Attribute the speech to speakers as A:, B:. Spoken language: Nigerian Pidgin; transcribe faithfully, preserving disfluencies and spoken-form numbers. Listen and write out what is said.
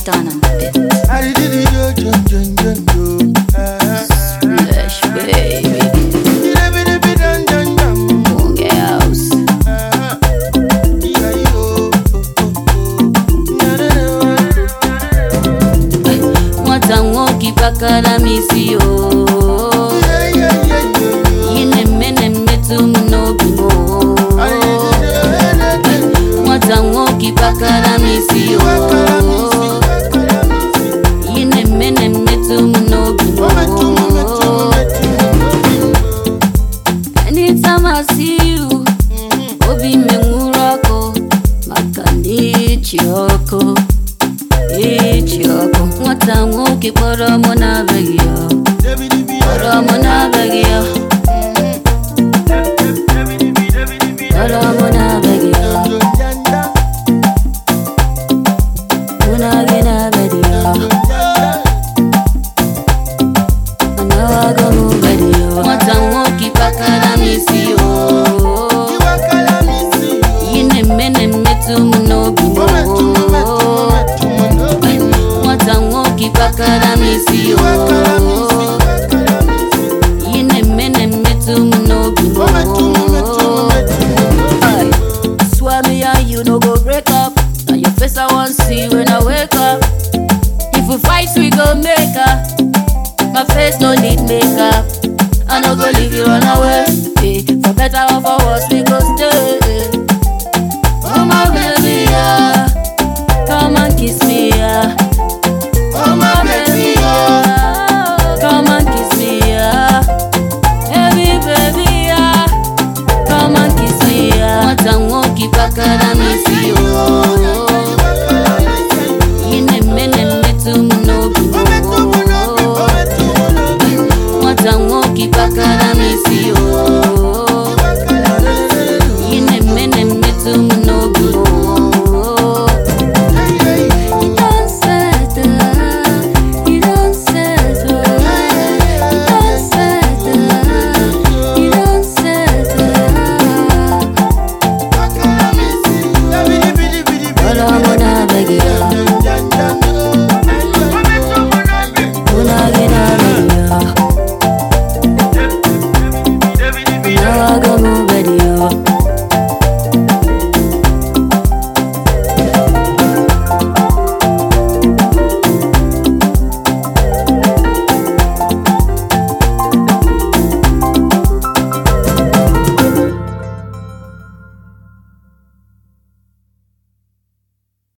A: Done on the bit.
B: I did it, yo, yo, yo, yo, yo.
A: Splash, baby. Bunge house. Mwatango kipakala misi yo. Yine mene metu mnobimo. Mwatango kipakala misi yo. Yine mene metu mnobimo. Anytime I see you, obi mengurako, makani chioko, chioko. Mwatango kiporo mona begio, poro mona begio, poro mona begio, mona gina begio, manawago mu begio. Mwatango kipakala misi yo, yine mene metu mnobimo. Mwatango kipakala misi yo, yine mene metu mnobimo. Aye. Swear me and you no go break up. Now your face I want see when I wake up. If we fight we go make up. My face no need makeup. I no go leave you run away. Hey, for better or for worse we go stay. Oh my baby, yeah. Come and kiss me, yeah. Oh my baby, yeah. Come and kiss me, yeah. Baby, baby, yeah. Come and kiss me, yeah. Mwatango kipakala misi yo.